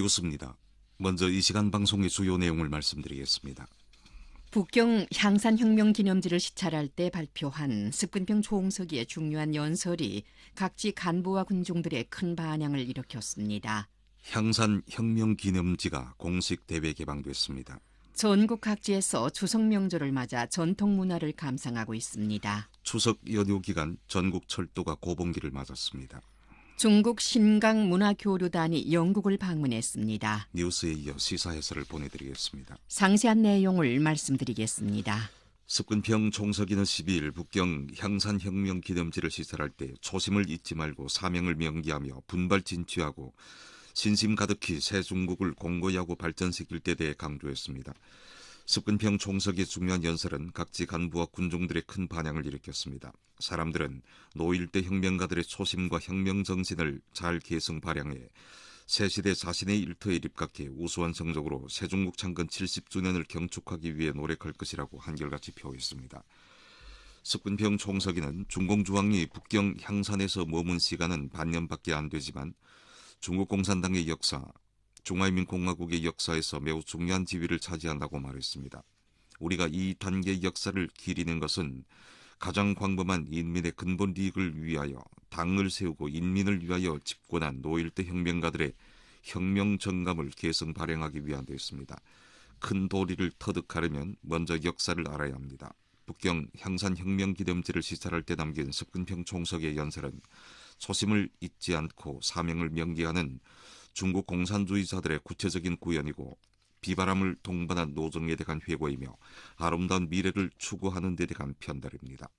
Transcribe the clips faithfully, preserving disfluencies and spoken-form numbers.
뉴스입니다. 먼저 이 시간 방송의 주요 내용을 말씀드리겠습니다. 북경 향산혁명 기념지를 시찰할 때 발표한 습근평 총서기의 중요한 연설이 각지 간부와 군중들의 큰 반향을 일으켰습니다. 향산혁명 기념지가 공식 대회 개방됐습니다. 전국 각지에서 추석 명절을 맞아 전통 문화를 감상하고 있습니다. 추석 연휴 기간 전국 철도가 고봉기를 맞았습니다. 중국 신강 문화교류단이 영국을 방문했습니다. 뉴스에 이어 시사 해설을 보내드리겠습니다. 상세한 내용을 말씀드리겠습니다. 습근평 총서기는 십이 일 북경 향산혁명 기념지를 시찰할 때 초심을 잊지 말고 사명을 명기하며 분발 진취하고 신심 가득히 새 중국을 공고히 하고 발전시킬 때 대해 강조했습니다. 습근평 총서기의 중요한 연설은 각지 간부와 군중들의 큰 반향을 일으켰습니다. 사람들은 노일대 혁명가들의 초심과 혁명 정신을 잘 계승 발양해 새 시대 자신의 일터에 입각해 우수한 성적으로 새중국 창건 칠십 주년을 경축하기 위해 노력할 것이라고 한결같이 표했습니다. 습근평 총서기는 중공주왕이 북경 향산에서 머문 시간은 반년밖에 안 되지만 중국 공산당의 역사, 중화인민공화국의 역사에서 매우 중요한 지위를 차지한다고 말했습니다. 우리가 이 단계의 역사를 기리는 것은 가장 광범한 인민의 근본 이익을 위하여 당을 세우고 인민을 위하여 집권한 노일대 혁명가들의 혁명 정감을 계승 발행하기 위한 데였습니다. 큰 도리를 터득하려면 먼저 역사를 알아야 합니다. 북경 향산혁명 기념지를 시찰할 때 남긴 습근평 총서기의 연설은 초심을 잊지 않고 사명을 명기하는 중국 공산주의자들의 구체적인 구현이고 비바람을 동반한 노정에 대한 회고이며 아름다운 미래를 추구하는 데 대한 편달입니다.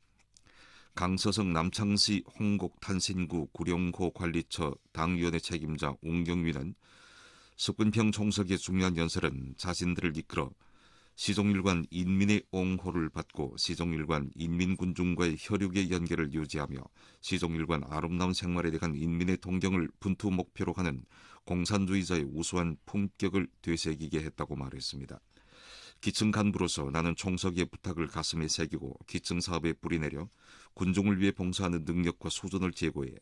강서성 남창시 홍곡 탄신구 구룡호 관리처 당위원회 책임자 옹경위는 습근평 총서기의 중요한 연설은 자신들을 이끌어 시종일관 인민의 옹호를 받고 시종일관 인민군중과의 혈육의 연계를 유지하며 시종일관 아름다운 생활에 대한 인민의 동경을 분투 목표로 하는 공산주의자의 우수한 품격을 되새기게 했다고 말했습니다. 기층 간부로서 나는 총서기의 부탁을 가슴에 새기고 기층 사업에 불이 내려 군중을 위해 봉사하는 능력과 수준을 제고해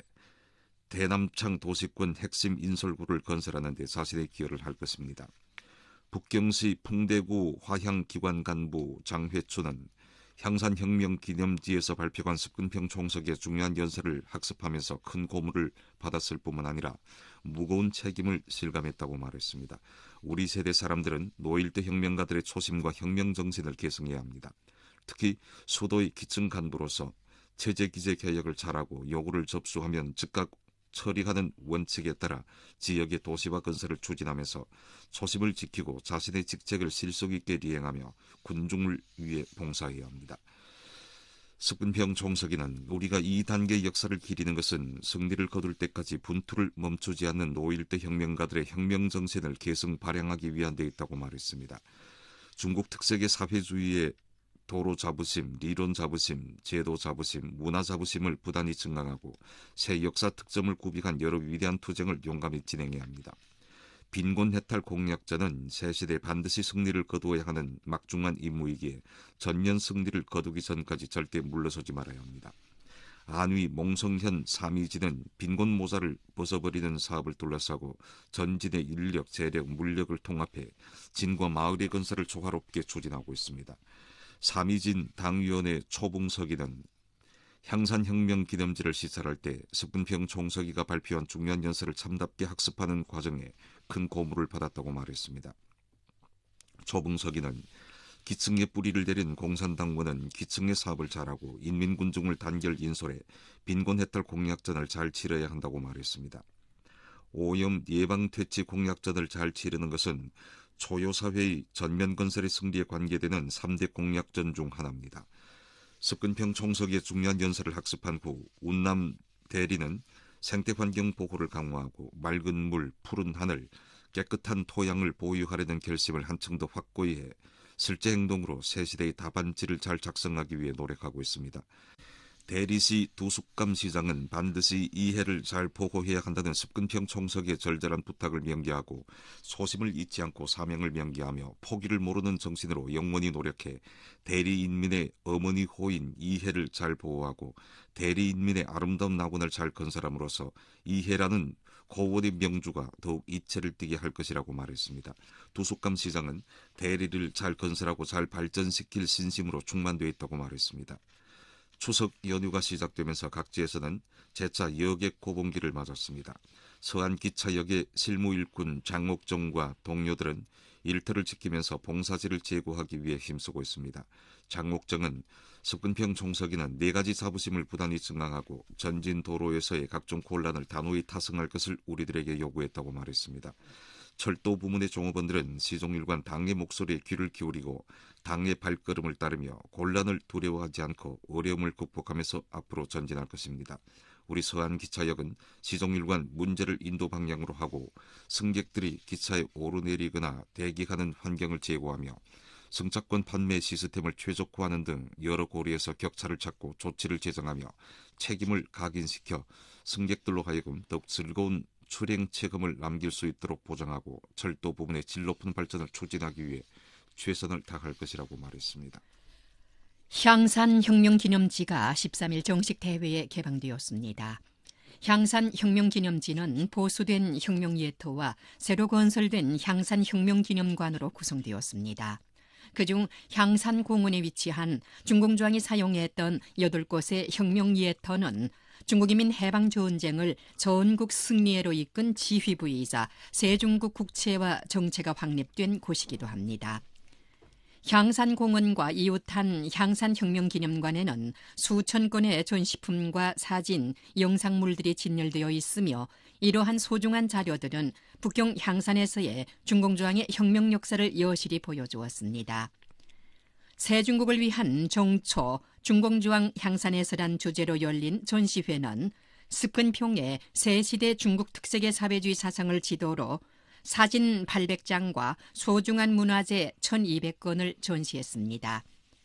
대남창 도시권 핵심 인설구를 건설하는 데 자신의 기여를 할 것입니다. 북경시 풍대구 화향기관 간부 장회춘은 향산혁명 기념지에서 발표한 습근평 총서기의 중요한 연설을 학습하면서 큰 고문을 받았을 뿐만 아니라 무거운 책임을 실감했다고 말했습니다. 우리 세대 사람들은 노일대 혁명가들의 초심과 혁명 정신을 계승해야 합니다. 특히 수도의 기층 간부로서 체제기재 개혁을 잘하고 요구를 접수하면 즉각 처리하는 원칙에 따라 지역의 도시화 건설을 추진하면서 초심을 지키고 자신의 직책을 실속 있게 이행하며 군중을 위해 봉사해야 합니다. 습근평 총서기는 우리가 이 단계의 역사를 기리는 것은 승리를 거둘 때까지 분투를 멈추지 않는 노일대 혁명가들의 혁명 정신을 계승 발양하기 위한 데 있다고 말했습니다. 중국 특색의 사회주의의 도로 자부심, 리론 자부심, 제도 자부심, 문화 자부심을 부단히 증강하고 새 역사 특점을 구비한 여러 위대한 투쟁을 용감히 진행해야 합니다. 빈곤 해탈 공약자는 새 시대 반드시 승리를 거두어야 하는 막중한 임무이기에 전면 승리를 거두기 전까지 절대 물러서지 말아야 합니다. 안위 몽성현 삼이진은 빈곤 모자를 벗어버리는 사업을 둘러싸고 전진의 인력, 재력, 물력을 통합해 진과 마을의 건설을 조화롭게 추진하고 있습니다. 삼이진 당위원회 초봉서기는 향산혁명 기념지를 시찰할 때 습근평 총서기가 발표한 중요한 연설을 참답게 학습하는 과정에 큰 고무를 받았다고 말했습니다. 초봉서기는 기층의 뿌리를 내린 공산당원은 기층의 사업을 잘하고 인민군중을 단결 인솔해 빈곤 해탈 공약전을 잘 치러야 한다고 말했습니다. 오염 예방 퇴치 공약전을 잘 치르는 것은 초요사회의 전면 건설의 승리에 관계되는 삼 대 공약전 중 하나입니다. 습근평 총서기의 중요한 연설을 학습한 후 운남 대리는 생태환경 보호를 강화하고 맑은 물, 푸른 하늘, 깨끗한 토양을 보유하려는 결심을 한층 더 확고히 해 실제 행동으로 새 시대의 답안지를 잘 작성하기 위해 노력하고 있습니다. 대리시 두숙감 시장은 반드시 이해를 잘 보호해야 한다는 습근평 총서기의 절절한 부탁을 명기하고 소심을 잊지 않고 사명을 명기하며 포기를 모르는 정신으로 영원히 노력해 대리인민의 어머니 호인 이해를 잘 보호하고 대리인민의 아름다운 낙원을 잘 건설함으로써 이해라는 고원의 명주가 더욱 이체를 띠게 할 것이라고 말했습니다. 두속감 시장은 대리를 잘 건설하고 잘 발전시킬 신심으로 충만되어 있다고 말했습니다. 추석 연휴가 시작되면서 각지에서는 재차 여객 고봉기를 맞았습니다. 서안 기차역의 실무 일꾼 장옥정과 동료들은 일터를 지키면서 봉사지를 제고하기 위해 힘쓰고 있습니다. 장옥정은 석근평 총서기는 네 가지 자부심을 부단히 증강하고 전진 도로에서의 각종 곤란을 단호히 타성할 것을 우리들에게 요구했다고 말했습니다. 철도 부문의 종업원들은 시종일관 당의 목소리에 귀를 기울이고 당의 발걸음을 따르며 곤란을 두려워하지 않고 어려움을 극복하면서 앞으로 전진할 것입니다. 우리 서안기차역은 시종일관 문제를 인도 방향으로 하고 승객들이 기차에 오르내리거나 대기하는 환경을 제고하며 승차권 판매 시스템을 최적화하는 등 여러 고리에서 격차를 찾고 조치를 제정하며 책임을 각인시켜 승객들로 하여금 더욱 즐거운 출행 체험을 남길 수 있도록 보장하고 철도 부분의 질 높은 발전을 추진하기 위해 최선을 다할 것이라고 말했습니다. 향산혁명기념지가 십삼 일 정식 대회에 개방되었습니다. 향산혁명기념지는 보수된 혁명예토와 새로 건설된 향산혁명기념관으로 구성되었습니다. 그중 향산공원에 위치한 중공주왕이 사용했던 여덟 곳의 혁명예터는 중국인민 해방전쟁을 전국 승리해로 이끈 지휘부이자 세종국 국채와 정체가 확립된 곳이기도 합니다. 향산공원과 이웃한 향산혁명기념관에는 수천 건의 전시품과 사진, 영상물들이 진열되어 있으며 이러한 소중한 자료들은 북경 향산에서의 중공주왕의 혁명 역사를 여실히 보여주었습니다. 세중국을 위한 종초, 중공주왕 향산에서란 주제로 열린 전시회는 습근평의 새시대 중국 특색의 사회주의 사상을 지도로 사진 팔백 장과 소중한 문화재 천이백 건을 전시했습니다.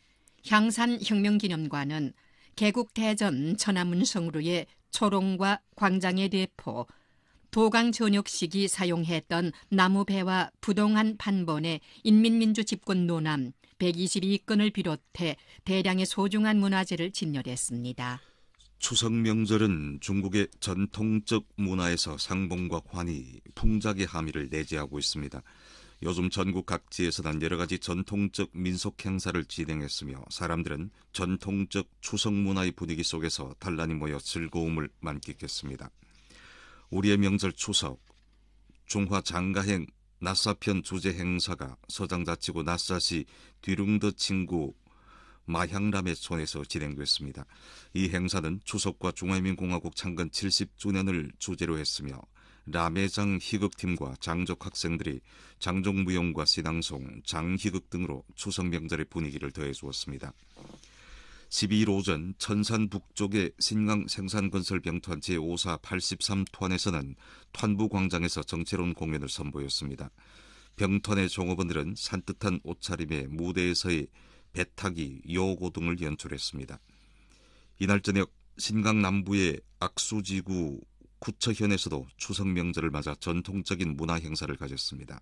향산혁명기념관은 개국대전 천안문성루의 초롱과 광장의 대포, 도강 전역 시기 사용했던 나무배와 부동한 판본의 인민민주 집권 노남 백이십이 건을 비롯해 대량의 소중한 문화재를 진열했습니다. 추석 명절은 중국의 전통적 문화에서 상봉과 환희, 풍작의 함의를 내재하고 있습니다. 요즘 전국 각지에서는 여러 가지 전통적 민속 행사를 진행했으며 사람들은 전통적 추석 문화의 분위기 속에서 단란히 모여 즐거움을 만끽했습니다. 우리의 명절 추석, 중화 장가행 나사편 주제 행사가 서장자치구 나사시 뒤룽더 친구 마향람의 촌에서 진행됐습니다. 이 행사는 추석과 중화민공화국 창건 칠십 주년을 주제로 했으며 라매장 희극팀과 장족 학생들이 장족무용과 신앙송, 장희극 등으로 추석 명절의 분위기를 더해주었습니다. 십이 일 오전 천산 북쪽의 신강 생산건설 병투한 제오 사 팔십삼 토안에서는 탄부광장에서 정체론 공연을 선보였습니다. 병턴의 종업원들은 산뜻한 옷차림에 무대에서의 배타기, 요고 등을 연출했습니다. 이날 저녁 신강 남부의 악수지구 구처현에서도 추석 명절을 맞아 전통적인 문화 행사를 가졌습니다.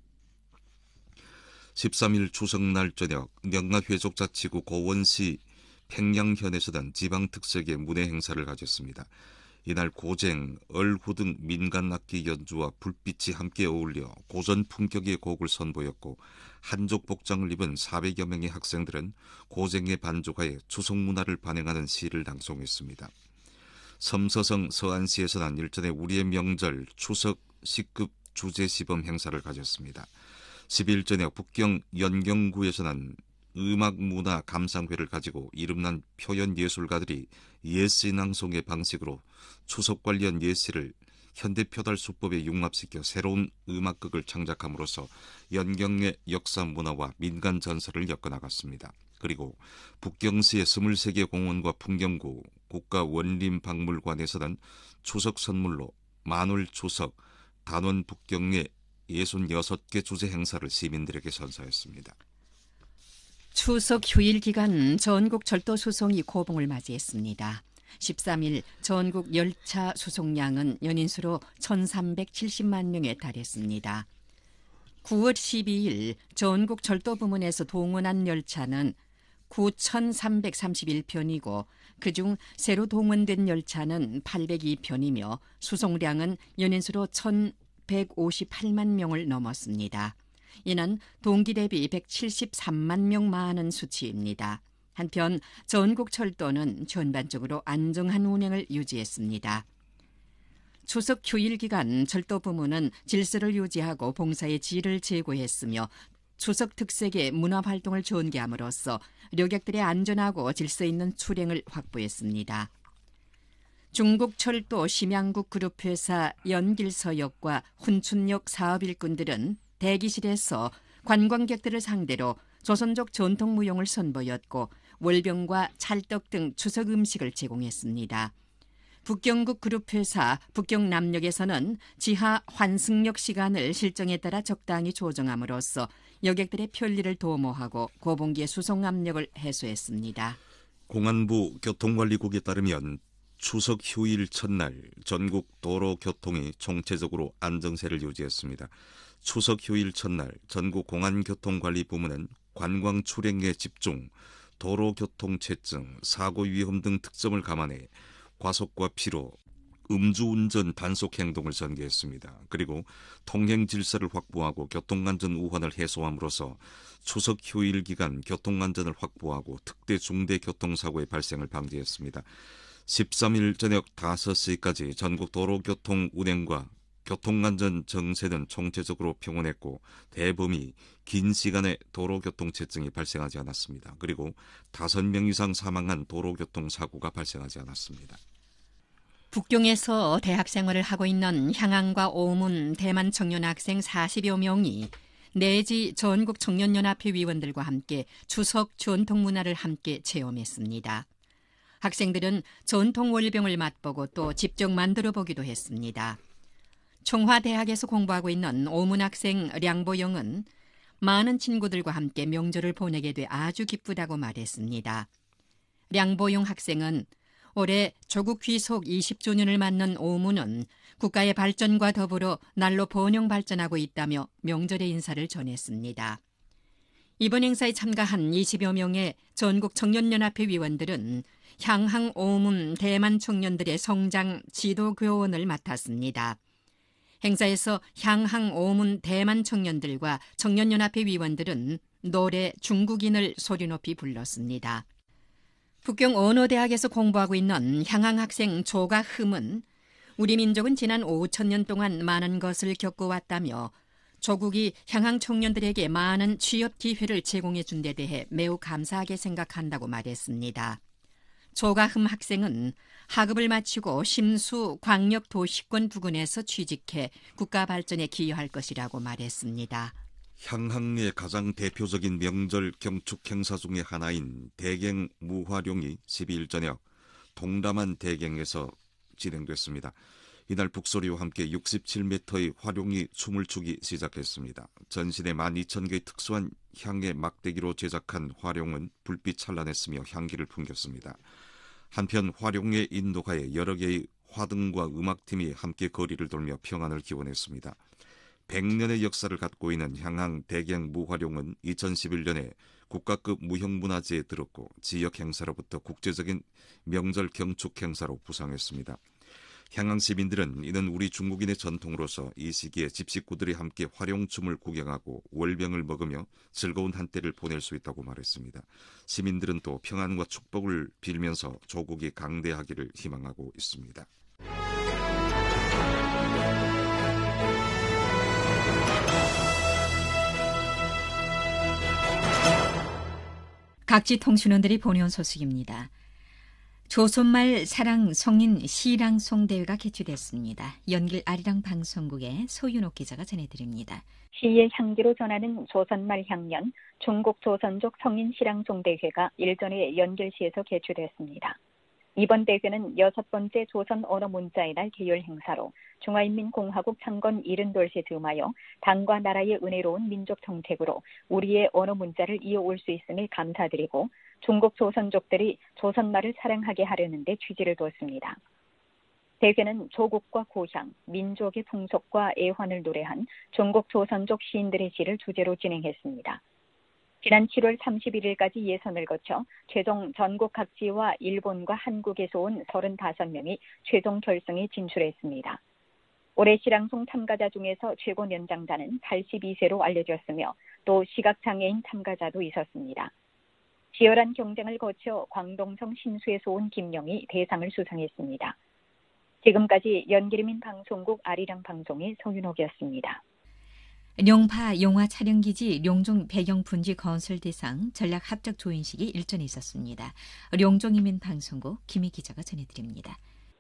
십삼 일 추석날 저녁 명나회족자치구 고원시 팽양현에서는 지방특색의 문예 행사를 가졌습니다. 이날 고쟁, 얼후 등 민간악기 연주와 불빛이 함께 어울려 고전 품격의 곡을 선보였고 한족 복장을 입은 사백여 명의 학생들은 고쟁의 반주가에 추석 문화를 반영하는 시를 낭송했습니다. 섬서성 서안시에서는 일전에 우리의 명절 추석 시급 주제시범 행사를 가졌습니다. 십이 일 저녁 북경 연경구에서는 음악문화 감상회를 가지고 이름난 표현예술가들이 예시 낭송의 방식으로 추석 관련 예시를 현대표달 수법에 융합시켜 새로운 음악극을 창작함으로써 연경의 역사 문화와 민간 전설을 엮어나갔습니다. 그리고 북경시의 스물세 개 공원과 풍경구 국가원림박물관에서는 추석 선물로 만월 추석 단원 북경의 예순여섯 개 주제 행사를 시민들에게 선사했습니다. 추석 휴일 기간 전국 철도 수송이 고봉을 맞이했습니다. 십삼 일 전국 열차 수송량은 연인수로 천삼백칠십만 명에 달했습니다. 구월 십이일 전국 철도 부문에서 동원한 열차는 구천삼백삼십일 편이고 그중 새로 동원된 열차는 팔백이 편이며 수송량은 연인수로 천백오십팔만 명을 넘었습니다. 이는 동기 대비 백칠십삼만 명 많은 수치입니다. 한편 전국 철도는 전반적으로 안정한 운행을 유지했습니다. 추석 휴일 기간 철도 부문은 질서를 유지하고 봉사의 질을 제고했으며 추석 특색의 문화활동을 전개함으로써 旅客들의 안전하고 질서 있는 출행을 확보했습니다. 중국 철도 심양국 그룹회사 연길서역과 훈춘역 사업 일꾼들은 대기실에서 관광객들을 상대로 조선족 전통 무용을 선보였고 월병과 찰떡 등 추석 음식을 제공했습니다. 북경국 그룹회사 북경남역에서는 지하 환승역 시간을 실정에 따라 적당히 조정함으로써 여객들의 편리를 도모하고 고봉기의 수송 압력을 해소했습니다. 공안부 교통관리국에 따르면 추석 휴일 첫날 전국 도로 교통이 총체적으로 안정세를 유지했습니다. 추석 휴일 첫날 전국 공안교통관리부문은 관광 출행에 집중, 도로교통체증, 사고 위험 등 특성을 감안해 과속과 피로, 음주운전 단속 행동을 전개했습니다. 그리고 통행 질서를 확보하고 교통안전 우환을 해소함으로써 추석 휴일 기간 교통안전을 확보하고 특대 중대 교통사고의 발생을 방지했습니다. 십삼 일 저녁 다섯 시까지 전국 도로교통 운행과 교통안전 정세는 총체적으로 평온했고 대범위 긴 시간에 도로교통체증이 발생하지 않았습니다. 그리고 다섯 명 이상 사망한 도로교통사고가 발생하지 않았습니다. 북경에서 대학생활을 하고 있는 향안과 오문 대만 청년 학생 사십여 명이 내지 전국 청년연합회 위원들과 함께 추석 전통 문화를 함께 체험했습니다. 학생들은 전통 월병을 맛보고 또 직접 만들어 보기도 했습니다. 총화대학에서 공부하고 있는 오문 학생 량보영은 많은 친구들과 함께 명절을 보내게 돼 아주 기쁘다고 말했습니다. 량보영 학생은 올해 조국 귀속 이십 주년을 맞는 오문은 국가의 발전과 더불어 날로 번영 발전하고 있다며 명절의 인사를 전했습니다. 이번 행사에 참가한 이십여 명의 전국 청년연합회 위원들은 향항 오문 대만 청년들의 성장 지도 교원을 맡았습니다. 행사에서 향항 오문 대만 청년들과 청년연합회 위원들은 노래 중국인을 소리 높이 불렀습니다. 북경 언어대학에서 공부하고 있는 향항 학생 조가흠은 우리 민족은 지난 오천 년 동안 많은 것을 겪어왔다며 조국이 향항 청년들에게 많은 취업 기회를 제공해 준 데 대해 매우 감사하게 생각한다고 말했습니다. 조가흠 학생은 학업을 마치고 심수 광역도시권 부근에서 취직해 국가 발전에 기여할 것이라고 말했습니다. 향항의 가장 대표적인 명절 경축 행사 중의 하나인 대갱 무화룡이 십이 일 저녁 동남안 대갱에서 진행됐습니다. 이날 북소리와 함께 육십칠 미터의 화룡이 춤을 추기 시작했습니다. 전신에 만 이천 개의 특수한 향의 막대기로 제작한 화룡은 불빛 찬란했으며 향기를 풍겼습니다. 한편 화룡의 인도하에 여러 개의 화등과 음악팀이 함께 거리를 돌며 평안을 기원했습니다. 백 년의 역사를 갖고 있는 향항 대갱 무화룡은 이천십일 년에 국가급 무형문화재에 들었고 지역 행사로부터 국제적인 명절 경축 행사로 부상했습니다. 향항 시민들은 이는 우리 중국인의 전통으로서 이 시기에 집식구들이 함께 화룡춤을 구경하고 월병을 먹으며 즐거운 한때를 보낼 수 있다고 말했습니다. 시민들은 또 평안과 축복을 빌면서 조국이 강대하기를 희망하고 있습니다. 각지 통신원들이 보내온 소식입니다. 조선말 사랑 성인 시랑송 대회가 개최됐습니다. 연길 아리랑 방송국의 소윤옥 기자가 전해드립니다. 시의 향기로 전하는 조선말 향연 중국 조선족 성인 시랑송 대회가 일전에 연길시에서 개최됐습니다. 이번 대회는 여섯 번째 조선 언어 문자의 날 계열 행사로 중화인민공화국 창건 칠십 돌시 즈음하여 당과 나라의 은혜로운 민족 정책으로 우리의 언어 문자를 이어올 수 있음에 감사드리고 중국 조선족들이 조선말을 사랑하게 하려는 데 취지를 두었습니다. 대회는 조국과 고향, 민족의 풍속과 애환을 노래한 중국 조선족 시인들의 시를 주제로 진행했습니다. 지난 칠월 삼십일일까지 예선을 거쳐 최종 전국 각지와 일본과 한국에서 온 서른다섯 명이 최종 결승에 진출했습니다. 올해 시랑송 참가자 중에서 최고年장자는 팔십이 세로 알려졌으며 또 시각장애인 참가자도 있었습니다. 치열한 경쟁을 거쳐 광동성 신수에서 온 김영이 대상을 수상했습니다. 지금까지 연기민 방송국 아리랑 방송의 성윤옥이었습니다. 룡파 영화 촬영기지 룡종 배경분지 건설 대상 전략 합작 조인식이 일전에 있었습니다. 룡종이민 방송국 김희 기자가 전해드립니다.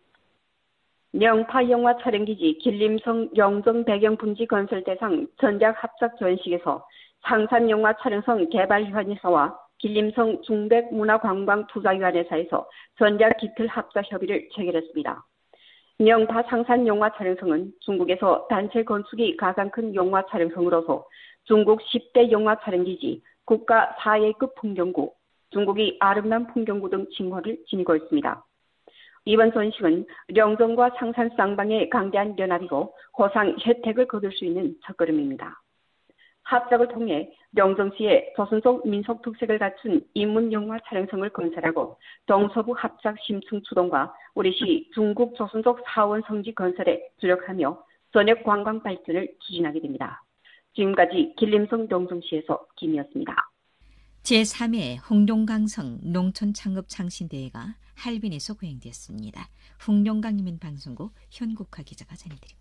룡파 영화 촬영기지 길림성 영종 배경분지 건설 대상 전략 합작 조인식에서 상산영화 촬영성 개발위원회사와 길림성 중백문화관광투자위원회사에서 전략 기틀 합작 협의를 체결했습니다. 명파 상산 영화 촬영성은 중국에서 단체 건축이 가장 큰 영화 촬영성으로서 중국 십 대 영화 촬영기지, 국가 사 위급 풍경구, 중국이 아름다운 풍경구 등 칭호를 지니고 있습니다. 이번 전식은 령정과 상산 쌍방의 강대한 연합이고 호상 혜택을 거둘 수 있는 첫걸음입니다. 합작을 통해 령정시의 조선족 민속 특색을 갖춘 인문 영화 촬영성을 건설하고 동서부 합작 심층 추동과 우리시 중국 조선족 사원 성지 건설에 주력하며 전역 관광 발전을 추진하게 됩니다. 지금까지 길림성 령정시에서 김이었습니다. 제삼 회 홍룡강성 농촌창업창신대회가 할빈에서 거행됐습니다. 홍룡강이민 방송국 현국화 기자가 전해드립니다.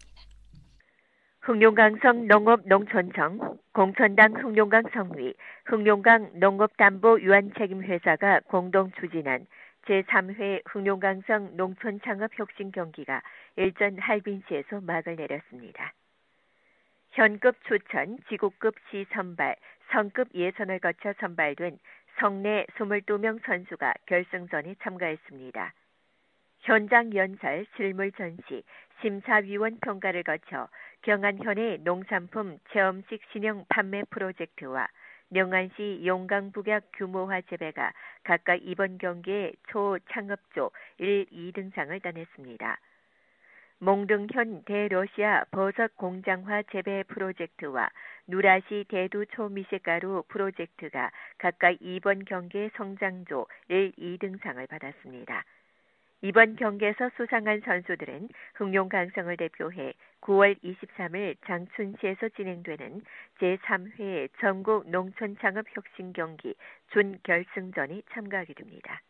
흑룡강성 농업농촌청, 공천당 흑룡강성위, 흑룡강 농업담보유한책임회사가 공동 추진한 제삼 회 흑룡강성 농촌창업혁신경기가 일전 할빈시에서 막을 내렸습니다. 현급 추천, 지구급 시선발, 성급 예선을 거쳐 선발된 성내 이십이 명 선수가 결승전에 참가했습니다. 현장 연설, 실물 전시, 심사위원 평가를 거쳐 경안현의 농산품 체험식 신형 판매 프로젝트와 명안시 용강북약 규모화 재배가 각각 이번 경기에 초창업조 일, 이 등상을 따냈습니다. 몽등현 대러시아 버섯 공장화 재배 프로젝트와 누라시 대두 초미식가루 프로젝트가 각각 이번 경기의 성장조 일, 이 등상을 받았습니다. 이번 경기에서 수상한 선수들은 흑룡강성을 대표해 구월 이십삼일 장춘시에서 진행되는 제삼 회 전국 농촌창업혁신경기 준결승전에 참가하게 됩니다.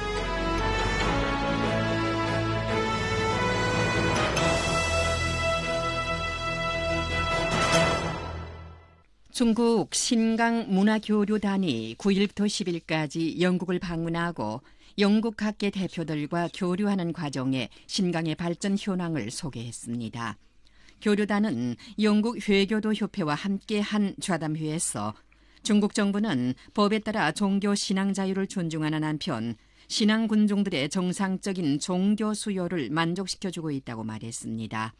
중국 신강 문화교류단이 구일부터 십일까지 영국을 방문하고 영국 각계 대표들과 교류하는 과정에 신강의 발전 현황을 소개했습니다. 교류단은 영국 회교도 협회와 함께한 좌담회에서 중국 정부는 법에 따라 종교 신앙 자유를 존중하는 한편 신앙 군종들의 정상적인 종교 수요를 만족시켜주고 있다고 말했습니다.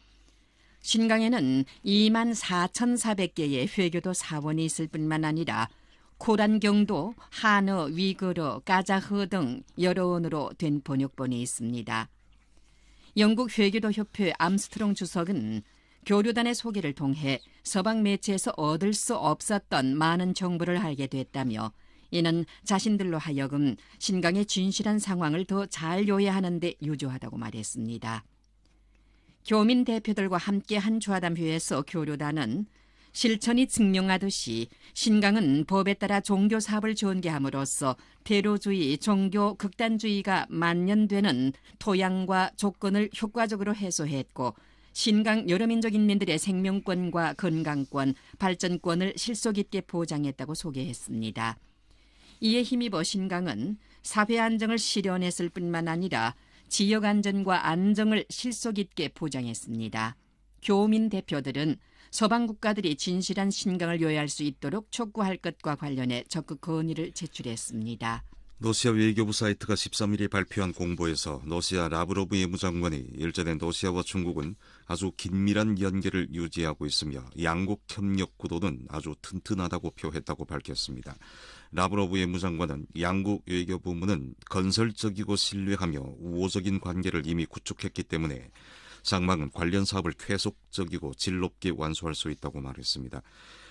신강에는 이만 사천사백 개의 회교도 사원이 있을 뿐만 아니라 코란경도 한어, 위거러, 까자흐 등 여러 언어로 된 번역본이 있습니다. 영국 회교도 협회 암스트롱 주석은 교류단의 소개를 통해 서방 매체에서 얻을 수 없었던 많은 정보를 알게 됐다며 이는 자신들로 하여금 신강의 진실한 상황을 더 잘 요해하는 데 유조하다고 말했습니다. 교민 대표들과 함께한 좌담회에서 교류단은 실천이 증명하듯이 신강은 법에 따라 종교 사업을 전개함으로써 대로주의, 종교 극단주의가 만연되는 토양과 조건을 효과적으로 해소했고 신강 여러 민족 인민들의 생명권과 건강권, 발전권을 실속 있게 보장했다고 소개했습니다. 이에 힘입어 신강은 사회 안정을 실현했을 뿐만 아니라 지역 안전과 안정을 실속 있게 보장했습니다. 교민 대표들은 서방 국가들이 진실한 신강을 요해할 수 있도록 촉구할 것과 관련해 적극 건의를 제출했습니다. 러시아 외교부 사이트가 십삼일에 발표한 공보에서 러시아 라브로브 외무장관이 일전에 러시아와 중국은 아주 긴밀한 연계를 유지하고 있으며 양국 협력 구도는 아주 튼튼하다고 표했다고 밝혔습니다. 라브로브 외무장관은 양국 외교부문은 건설적이고 신뢰하며 우호적인 관계를 이미 구축했기 때문에 상망은 관련 사업을 계속적이고 질 높게 완수할 수 있다고 말했습니다.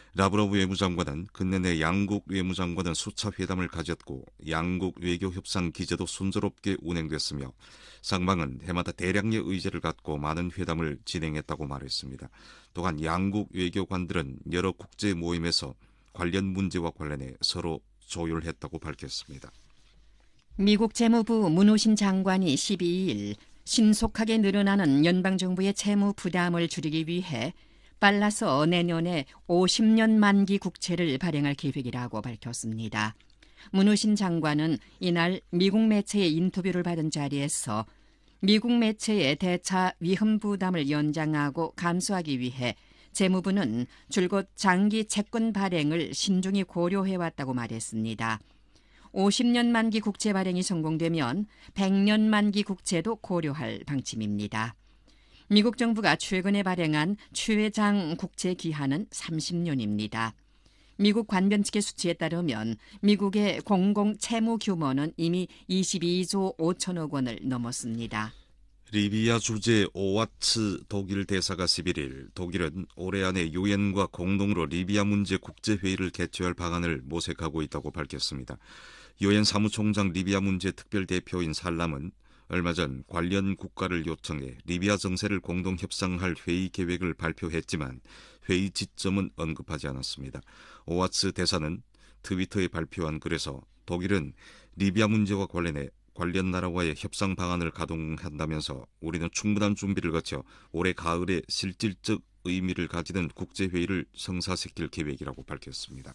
라브로브 외무장관은 근래 내 양국 외무장관은 수차 회담을 가졌고 양국 외교 협상 기제도 순조롭게 운행됐으며 쌍방은 해마다 대량의 의제를 갖고 많은 회담을 진행했다고 말했습니다. 또한 양국 외교관들은 여러 국제 모임에서 관련 문제와 관련해 서로 조율했다고 밝혔습니다. 미국 재무부 문호신 장관이 십이일 신속하게 늘어나는 연방정부의 채무 부담을 줄이기 위해 빨라서 내년에 오십 년 만기 국채를 발행할 계획이라고 밝혔습니다. 문호신 장관은 이날 미국 매체의 인터뷰를 받은 자리에서 미국 매체의 대차 위험 부담을 연장하고 감수하기 위해 재무부는 줄곧 장기 채권 발행을 신중히 고려해왔다고 말했습니다. 오십 년 만기 국채 발행이 성공되면 백 년 만기 국채도 고려할 방침입니다. 미국 정부가 최근에 발행한 최장 국채 기한은 삼십 년입니다. 미국 관변 측의 수치에 따르면 미국의 공공 채무 규모는 이미 이십이조 오천억 원을 넘었습니다. 리비아 주재 오와츠 독일 대사가 십일일 독일은 올해 안에 유엔과 공동으로 리비아 문제 국제회의를 개최할 방안을 모색하고 있다고 밝혔습니다. 유엔 사무총장 리비아 문제 특별대표인 살람은 얼마 전 관련 국가를 요청해 리비아 정세를 공동 협상할 회의 계획을 발표했지만 회의 지점은 언급하지 않았습니다. 오와츠 대사는 트위터에 발표한 글에서 독일은 리비아 문제와 관련해 관련 나라와의 협상 방안을 가동한다면서 우리는 충분한 준비를 거쳐 올해 가을에 실질적 의미를 가지는 국제회의를 성사시킬 계획이라고 밝혔습니다.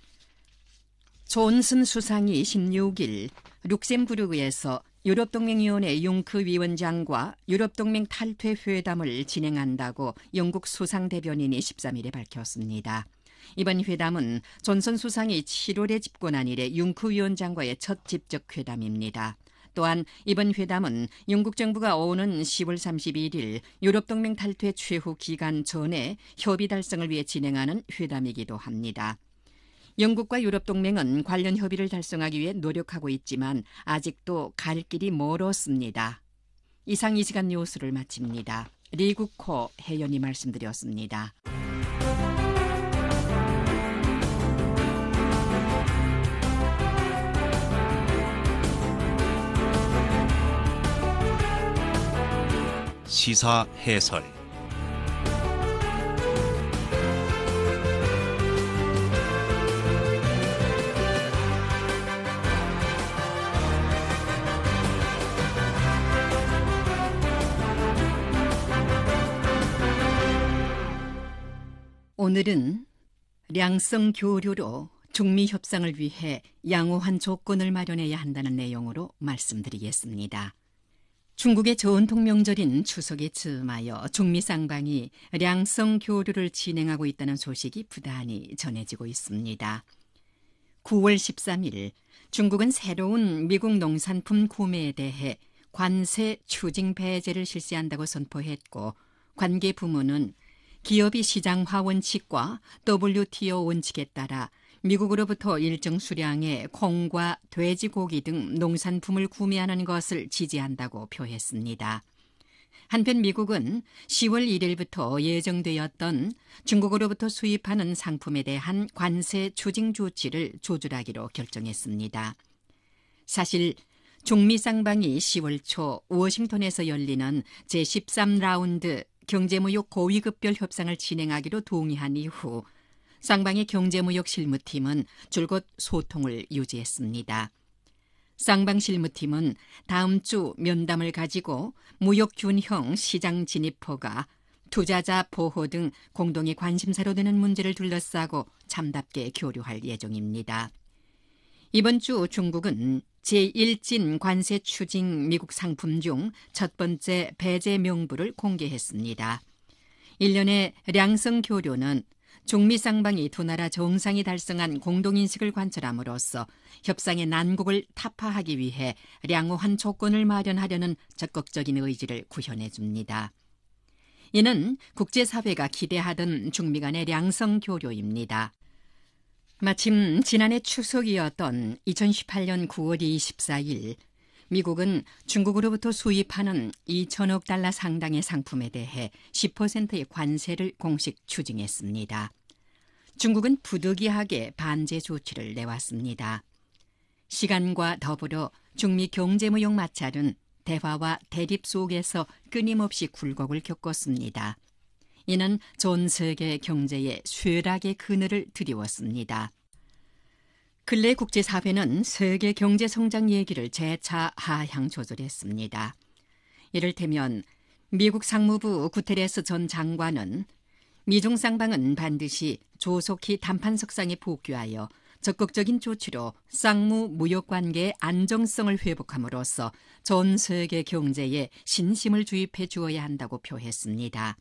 존슨 수상이 십육일 룩셈부르크에서 유럽동맹위원회 융크 위원장과 유럽동맹 탈퇴 회담을 진행한다고 영국 수상대변인이 십삼일에 밝혔습니다. 이번 회담은 존슨 수상이 칠월에 집권한 이래 융크 위원장과의 첫 직접 회담입니다. 또한 이번 회담은 영국 정부가 오는 시월 삼십일일 유럽동맹 탈퇴 최후 기간 전에 협의 달성을 위해 진행하는 회담이기도 합니다. 영국과 유럽동맹은 관련 협의를 달성하기 위해 노력하고 있지만 아직도 갈 길이 멀었습니다. 이상 이 시간 뉴스를 마칩니다. 리국호 혜연이 말씀드렸습니다. 시사 해설. 오늘은 량성 교류로 중미 협상을 위해 양호한 조건을 마련해야 한다는 내용으로 말씀드리겠습니다. 중국의 전통 명절인 추석에 즈음하여 중미 쌍방이 량성 교류를 진행하고 있다는 소식이 부단히 전해지고 있습니다. 구월 십삼일 중국은 새로운 미국 농산품 구매에 대해 관세 추징 배제를 실시한다고 선포했고 관계 부문은 기업이 시장화 원칙과 더블유티오 원칙에 따라 미국으로부터 일정 수량의 콩과 돼지고기 등 농산품을 구매하는 것을 지지한다고 표했습니다. 한편 미국은 시월 일일부터 예정되었던 중국으로부터 수입하는 상품에 대한 관세 추징 조치를 조절하기로 결정했습니다. 사실 중미 쌍방이 시월 초 워싱턴에서 열리는 제십삼 라운드 경제무역 고위급별 협상을 진행하기로 동의한 이후 쌍방의 경제무역 실무팀은 줄곧 소통을 유지했습니다. 쌍방 실무팀은 다음 주 면담을 가지고 무역균형 시장 진입 허가, 투자자 보호 등 공동의 관심사로 드는 문제를 둘러싸고 참답게 교류할 예정입니다. 이번 주 중국은 제일진 관세 추징 미국 상품 중 첫 번째 배제 명부를 공개했습니다. 일련의 량성 교류는 중미 쌍방이 두 나라 정상이 달성한 공동인식을 관철함으로써 협상의 난국을 타파하기 위해 양호한 조건을 마련하려는 적극적인 의지를 구현해 줍니다. 이는 국제사회가 기대하던 중미 간의 량성 교류입니다. 마침 지난해 추석이었던 이천십팔년 구월 이십사일 미국은 중국으로부터 수입하는 이천억 달러 상당의 상품에 대해 십 퍼센트의 관세를 공식 추징했습니다. 중국은 부득이하게 반제 조치를 내왔습니다. 시간과 더불어 중미 경제무역 마찰은 대화와 대립 속에서 끊임없이 굴곡을 겪었습니다. 이는 전 세계 경제의 쇠락의 그늘을 드리웠습니다. 근래 국제사회는 세계 경제 성장 얘기를 재차 하향 조절했습니다. 이를테면 미국 상무부 구테레스 전 장관은 미중 쌍방은 반드시 조속히 담판 석상에 복귀하여 적극적인 조치로 쌍무 무역 관계의 안정성을 회복함으로써 전 세계 경제에 신심을 주입해 주어야 한다고 표했습니다.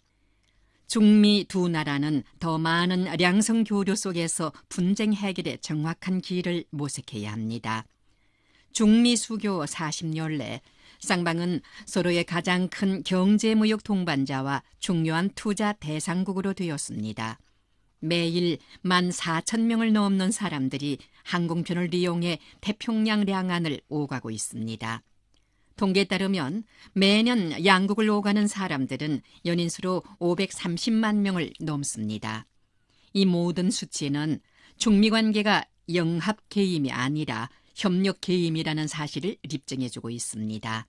중미 두 나라는 더 많은 량성 교류 속에서 분쟁 해결에 정확한 길을 모색해야 합니다. 중미 수교 사십 년 내 쌍방은 서로의 가장 큰 경제무역 동반자와 중요한 투자 대상국으로 되었습니다. 매일 만 사천 명을 넘는 사람들이 항공편을 이용해 태평양兩岸을 오가고 있습니다. 통계에 따르면 매년 양국을 오가는 사람들은 연인수로 오백삼십만 명을 넘습니다. 이 모든 수치는 중미 관계가 영합 개임이 아니라 협력 개임이라는 사실을 입증해주고 있습니다.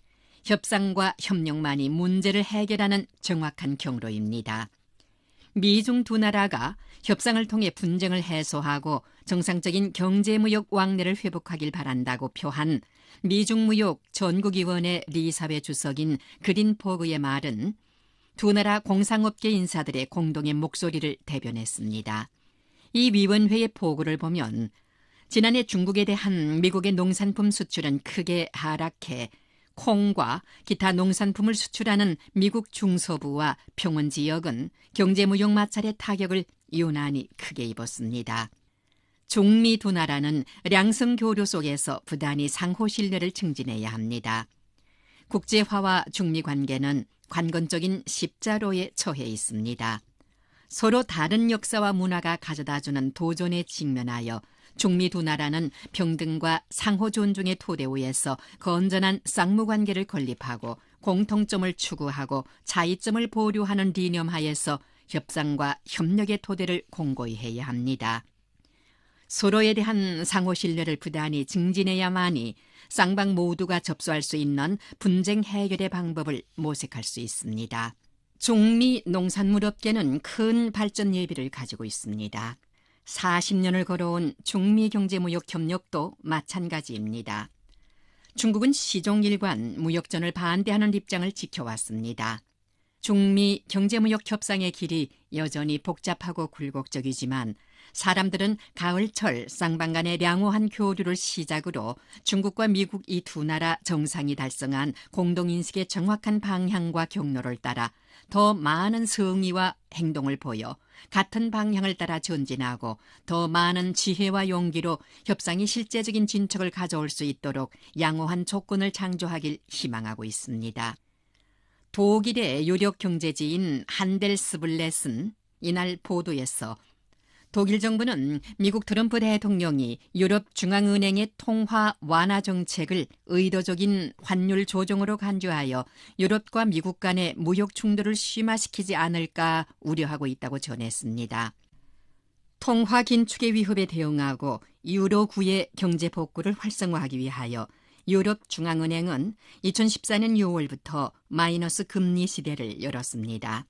협상과 협력만이 문제를 해결하는 정확한 경로입니다. 미중 두 나라가 협상을 통해 분쟁을 해소하고 정상적인 경제무역 왕래를 회복하길 바란다고 표한 미중무역 전국위원회 리사회 주석인 그린포그의 말은 두 나라 공상업계 인사들의 공동의 목소리를 대변했습니다. 이 위원회의 포고를 보면 지난해 중국에 대한 미국의 농산품 수출은 크게 하락해 콩과 기타 농산품을 수출하는 미국 중서부와 평원 지역은 경제무역 마찰의 타격을 유난히 크게 입었습니다. 중미 두 나라는 량성 교류 속에서 부단히 상호 신뢰를 증진해야 합니다. 국제화와 중미 관계는 관건적인 십자로에 처해 있습니다. 서로 다른 역사와 문화가 가져다주는 도전에 직면하여 중미 두 나라는 평등과 상호 존중의 토대 위에서 건전한 쌍무관계를 건립하고 공통점을 추구하고 차이점을 보류하는 이념하에서 협상과 협력의 토대를 공고히 해야 합니다. 서로에 대한 상호 신뢰를 부단히 증진해야만이 쌍방 모두가 접수할 수 있는 분쟁 해결의 방법을 모색할 수 있습니다. 중미 농산물업계는 큰 발전 예비를 가지고 있습니다. 사십 년을 걸어온 중미 경제무역 협력도 마찬가지입니다. 중국은 시종일관 무역전을 반대하는 입장을 지켜왔습니다. 중미 경제무역 협상의 길이 여전히 복잡하고 굴곡적이지만 사람들은 가을철 쌍방 간의 량호한 교류를 시작으로 중국과 미국 이 두 나라 정상이 달성한 공동인식의 정확한 방향과 경로를 따라 더 많은 성의와 행동을 보여 같은 방향을 따라 전진하고 더 많은 지혜와 용기로 협상이 실제적인 진척을 가져올 수 있도록 양호한 조건을 창조하길 희망하고 있습니다. 독일의 유력 경제지인 한델스블렛은 이날 보도에서 독일 정부는 미국 트럼프 대통령이 유럽 중앙은행의 통화 완화 정책을 의도적인 환율 조정으로 간주하여 유럽과 미국 간의 무역 충돌을 심화시키지 않을까 우려하고 있다고 전했습니다. 통화 긴축의 위협에 대응하고 유로구의 경제 복구를 활성화하기 위하여 유럽 중앙은행은 이천십사 년 유월부터 마이너스 금리 시대를 열었습니다.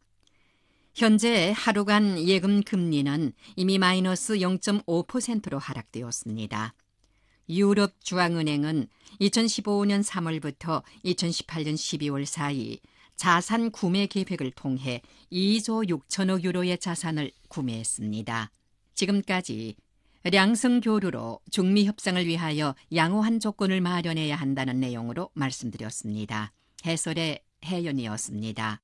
현재 하루간 예금 금리는 이미 마이너스 영 점 오 퍼센트로 하락되었습니다. 유럽 중앙은행은 이천십오 년 삼월부터 이천십팔 년 십이월 사이 자산 구매 계획을 통해 이조 육천억 유로의 자산을 구매했습니다. 지금까지 량성 교류로 중미 협상을 위하여 양호한 조건을 마련해야 한다는 내용으로 말씀드렸습니다. 해설의 혜연이었습니다.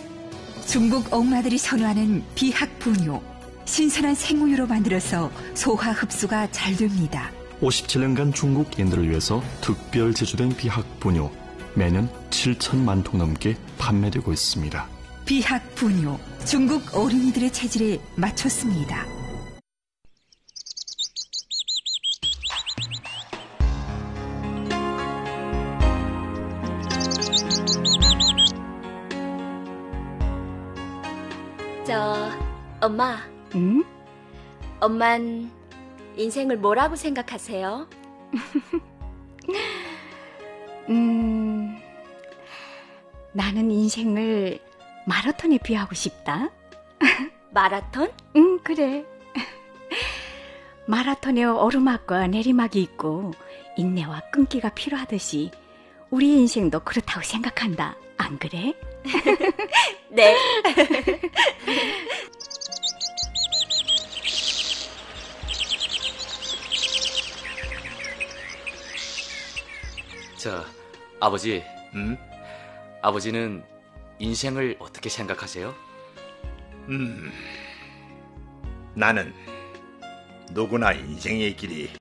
중국 엄마들이 선호하는 비학 분유. 신선한 생우유로 만들어서 소화 흡수가 잘 됩니다. 오십칠 년간 중국인들을 위해서 특별 제조된 비학 분유. 매년 칠천만 통 넘게 판매되고 있습니다. 비학 분유. 중국 어린이들의 체질에 맞췄습니다. 저, 엄마. 응? 엄만 인생을 뭐라고 생각하세요? 음, 나는 인생을 마라톤에 비하고 싶다. 마라톤? 응, 그래. 마라톤에 오르막과 내리막이 있고 인내와 끈기가 필요하듯이 우리 인생도 그렇다고 생각한다. 안 그래? 네. 저, 아버지, 음? 아버지는 인생을 어떻게 생각하세요? 음, 나는 누구나 인생의 길이